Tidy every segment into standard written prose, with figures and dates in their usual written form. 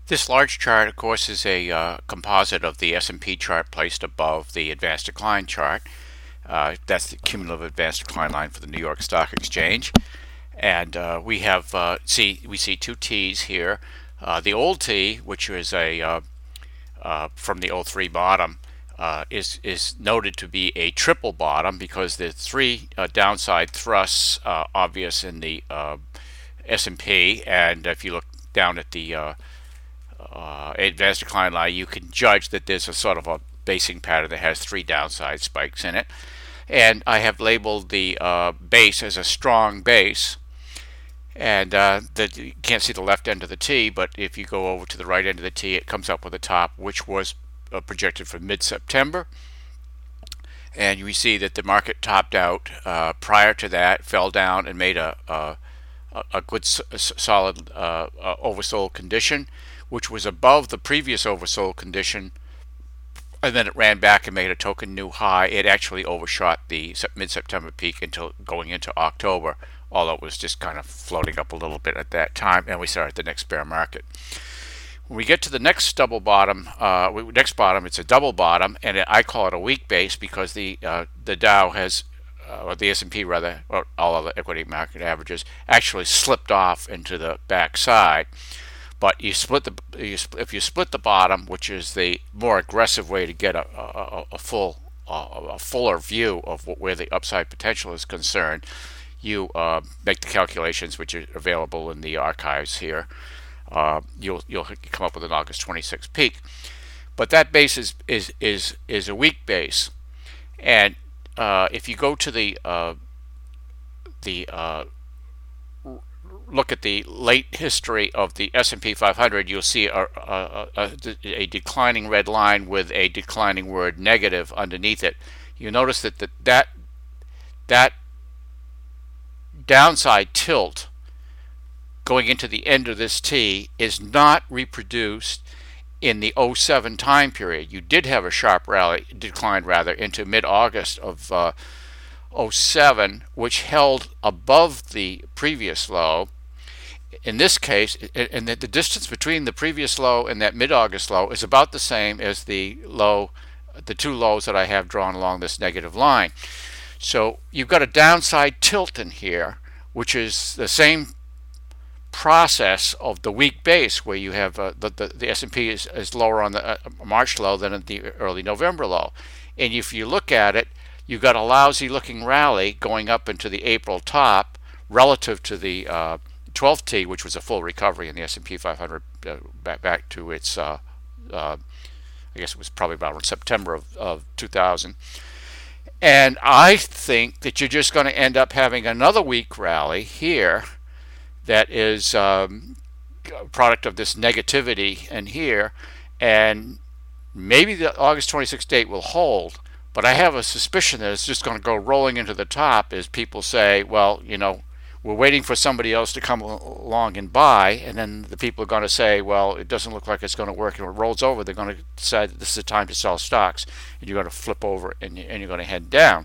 This large chart, of course, is a composite of the S&P chart placed above the advanced decline chart. That's the cumulative advanced decline line for the New York Stock Exchange. And we see two T's here. The old T, which is a from the '03 bottom, is noted to be a triple bottom because there's three downside thrusts obvious in the S&P, and if you look down at the advanced decline line, you can judge that there's a sort of a basing pattern that has three downside spikes in it. And I have labeled the base as a strong base. And you can't see the left end of the T, but if you go over to the right end of the T, it comes up with a top, which was projected for mid-September. And we see that the market topped out prior to that, fell down, and made a good solid oversold condition, which was above the previous oversold condition, and then it ran back and made a token new high. It actually overshot the mid-September peak until going into October, although it was just kind of floating up a little bit at that time, and we started the next bear market. When we get to the next double bottom, it's a double bottom, and I call it a weak base because the Dow has, or the S&P rather, or all other equity market averages, actually slipped off into the back side. But if you split the bottom, which is the more aggressive way to get a fuller view of where the upside potential is concerned, you make the calculations, which are available in the archives here. You'll come up with an August 26 peak, but that base is a weak base, and if you go to the look at the late history of the S&P 500, you'll see a declining red line with a declining word negative underneath it. You notice that downside tilt going into the end of this T is not reproduced in the '07 time period. You did have a sharp decline into mid-August of '07, which held above the previous low. In this case, and the distance between the previous low and that mid-August low is about the same as the two lows that I have drawn along this negative line. So you've got a downside tilt in here, which is the same process of the weak base, where you have the S&P is lower on the March low than at the early November low. And if you look at it, you've got a lousy looking rally going up into the April top relative to the 12th T, which was a full recovery in the S&P 500 back to its I guess it was probably about September of 2000. And I think that you're just going to end up having another weak rally here that is a product of this negativity in here, and maybe the August 26th date will hold, but I have a suspicion that it's just going to go rolling into the top as people say, well, we're waiting for somebody else to come along and buy, and then the people are going to say, well, it doesn't look like it's going to work, and when it rolls over, they're going to decide that this is the time to sell stocks, and you're going to flip over and you're going to head down.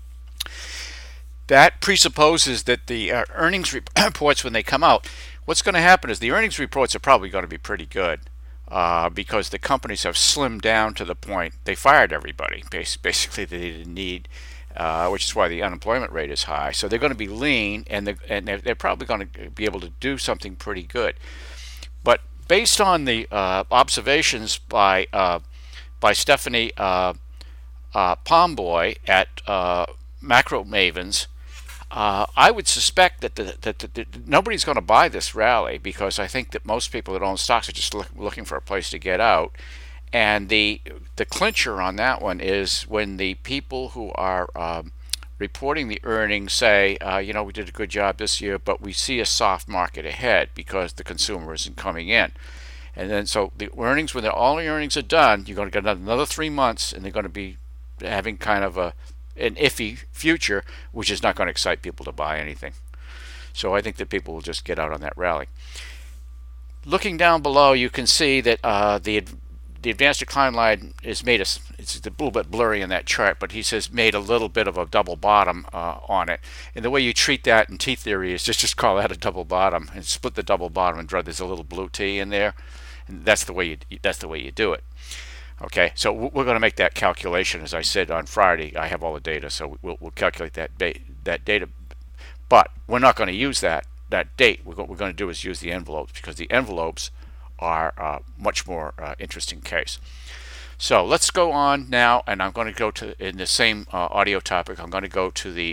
That presupposes that the earnings reports, when they come out, what's going to happen is the earnings reports are probably going to be pretty good because the companies have slimmed down to the point they fired everybody. Basically, they didn't need, which is why the unemployment rate is high. So they're going to be lean, and they're probably going to be able to do something pretty good. But based on the observations by Stephanie Pomboy at Macro Mavens, I would suspect that nobody's going to buy this rally, because I think that most people that own stocks are just looking for a place to get out. And the clincher on that one is when the people who are reporting the earnings say, we did a good job this year, but we see a soft market ahead because the consumer isn't coming in. And then so the earnings, when all the earnings are done, you're going to get another 3 months, and they're going to be having kind of an iffy future, which is not going to excite people to buy anything. So I think that people will just get out on that rally. Looking down below, you can see that the advanced decline line is made it's a little bit blurry in that chart, but he says made a little bit of a double bottom on it. And the way you treat that in T theory is just call that a double bottom and split the double bottom and draw. There's a little blue T in there, And that's the way you do it. Okay, so we're going to make that calculation, as I said on Friday. I have all the data, so we'll calculate that data. But we're not going to use that date. What we're going to do is use the envelopes, because the envelopes are a much more interesting case. So let's go on now, and I'm going to go to, in the same audio topic, I'm going to go to the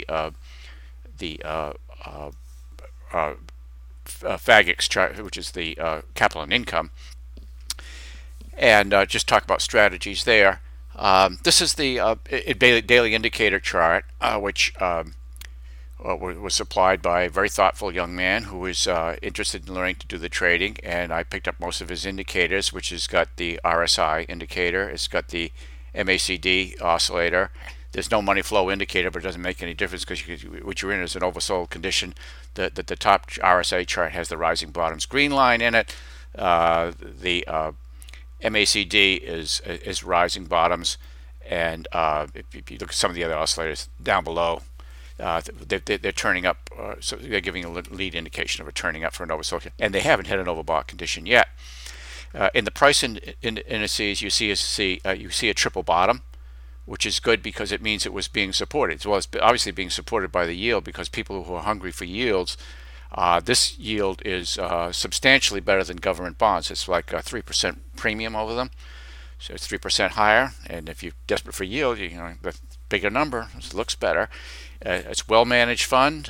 FAGIX chart, which is the capital and income, and just talk about strategies there. This is the daily indicator chart, which was supplied by a very thoughtful young man who is interested in learning to do the trading, and I picked up most of his indicators, which has got the RSI indicator, it's got the MACD oscillator. There's no money flow indicator, but it doesn't make any difference, because what you're in is an oversold condition. The top RSI chart has the rising bottoms green line in it. The MACD is rising bottoms, and if you look at some of the other oscillators down below, they're turning up, so they're giving a lead indication of a turning up for an oversold, and they haven't hit an overbought condition yet. In the price indices, you see a triple bottom, which is good because it means it was being supported. Well, it's obviously being supported by the yield, because people who are hungry for yields, this yield is substantially better than government bonds. It's like a 3% premium over them, so it's 3% higher. And if you're desperate for yield, the bigger number, it looks better. It's well managed fund.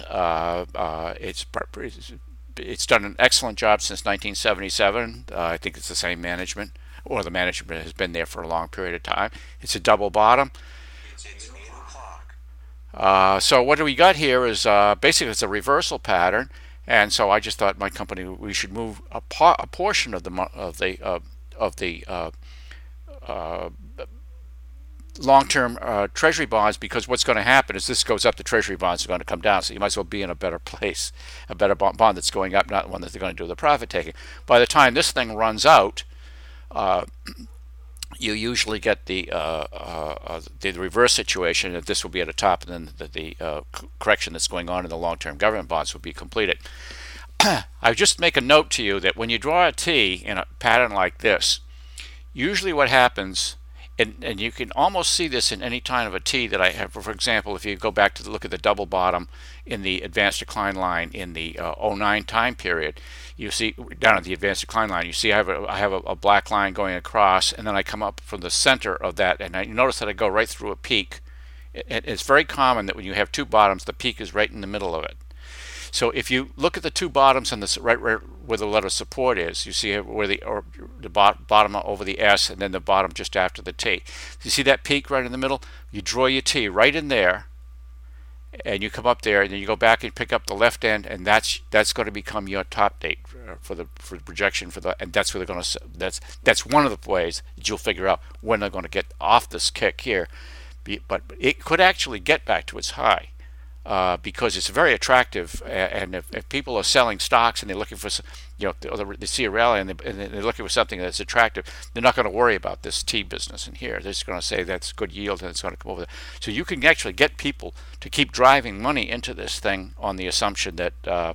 It's done an excellent job since 1977. I think it's the same management, or the management has been there for a long period of time. It's a double bottom. It's 8 o'clock. So what do we got here is basically it's a reversal pattern, and so I just thought my company, we should move a portion of the long-term treasury bonds, because what's going to happen is this goes up, the treasury bonds are going to come down, so you might as well be in a better place, a better bond that's going up, not one that they're going to do the profit taking. By the time this thing runs out, you usually get the reverse situation, that this will be at the top, and then the correction that's going on in the long-term government bonds will be completed. I just make a note to you that when you draw a T in a pattern like this, usually what happens, and you can almost see this in any kind of a T that I have. For example, if you go back to look at the double bottom in the advanced decline line in the 09 time period, you see down at the advanced decline line, you see I have a black line going across, and then I come up from the center of that, and you notice that I go right through a peak. It's very common that when you have two bottoms, the peak is right in the middle of it. So if you look at the two bottoms and the right where the letter support is, you see where the bottom over the S, and then the bottom just after the T. You see that peak right in the middle? You draw your T right in there, and you come up there, and then you go back and pick up the left end, and that's going to become your top date for the projection and that's where they're going to. That's one of the ways that you'll figure out when they're going to get off this kick here. But it could actually get back to its high. Because it's very attractive, and if people are selling stocks and they're looking for, they see a rally and they're looking for something that's attractive, they're not going to worry about this T business in here. They're just going to say that's good yield and it's going to come over there. So you can actually get people to keep driving money into this thing on the assumption that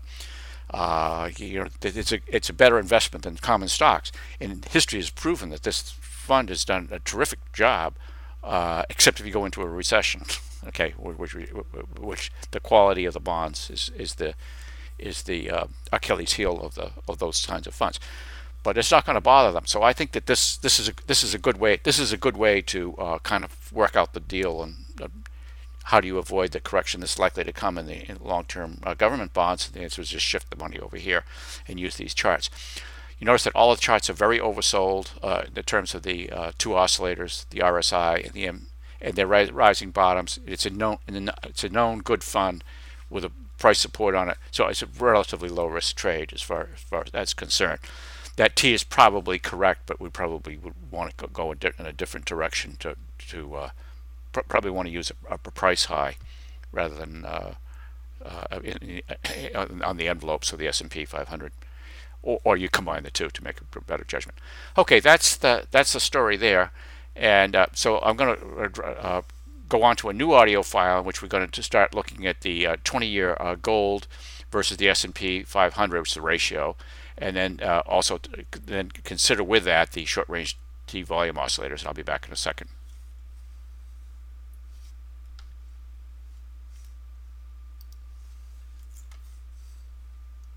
it's a better investment than common stocks. And history has proven that this fund has done a terrific job, except if you go into a recession. Okay, which the quality of the bonds is the Achilles heel of those kinds of funds, but it's not going to bother them. So I think that this is a good way. This is a good way to kind of work out the deal, and how do you avoid the correction that's likely to come in the long-term government bonds? The answer is just shift the money over here and use these charts. You notice that all the charts are very oversold in terms of the two oscillators, the RSI and the and they're rising bottoms. It's a known good fund with a price support on it, so it's a relatively low risk trade as far as that's concerned. That T is probably correct, but we probably would want to go in a different direction to probably want to use a price high rather than on the envelopes of the S&P 500, or you combine the two to make a better judgment. Okay, that's the story there. And so I'm going to go on to a new audio file in which we're going to start looking at the 20-year gold versus the S&P 500, which is the ratio, and then also then consider with that the short range T volume oscillators. And I'll be back in a second.